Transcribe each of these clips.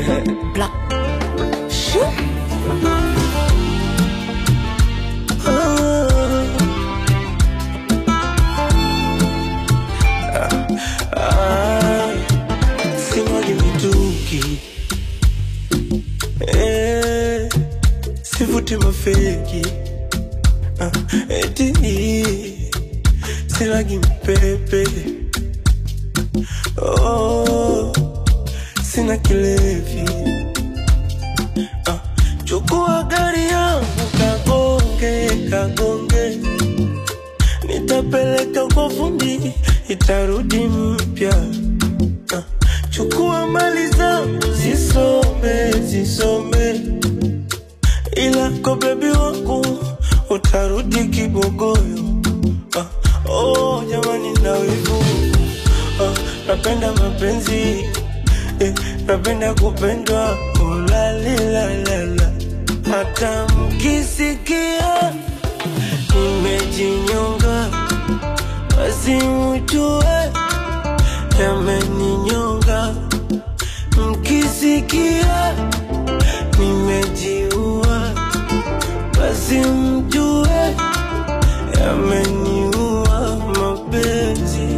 Black. Shoo. Simwagi mituki, sivuti mafeki, eti silagi mpepe, sina kilevi. Chukua gari yangu kagonge, nitapeleka kwa fundi, itarudi mpya. Chukua mali zangu zisome, ila kwa baby wangu utarudi kibogoyo. Jamani na wivu, napenda mapenzi, napenda kupendwa, la hata mkisikia nimejinyonga, basi mjue yameninyonga. Mkisikia nimejiua, basi mjue yameniua. Mapenzi,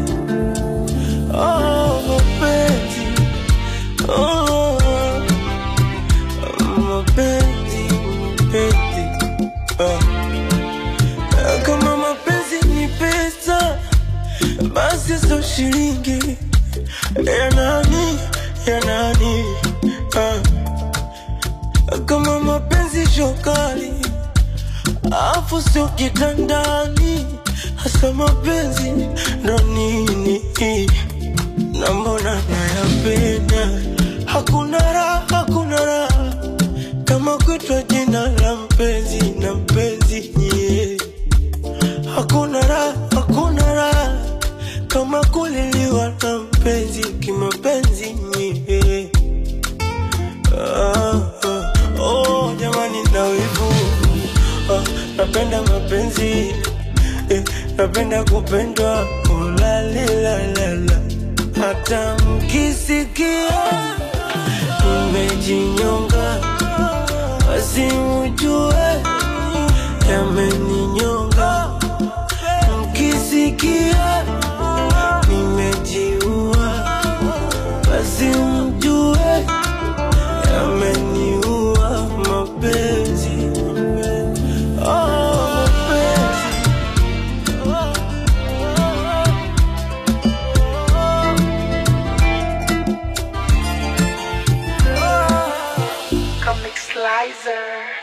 mapenzi, mapenzi. Kama mapenzi ni pesa, basi so shilingi ya nani? Kama mapenzi shokali, afu sio kitandani, hasa mapenzi ndo nini? Na mbona nayapenda? Hakuna raha kama kuitwa jina la mpenzi na mpenzi, yeah. Hakuna raha kama kuliliwa na mpenzi kimapenzi, yeah. Jamani na wivu, napenda mapenzi, napenda kupendwa, la hata mkisikia nimejinyonga, basi mjue yameninyonga. Mkisikia nimejiua, basi mjue yameniua. Mapenzi, mapenzi. Comic Slicer.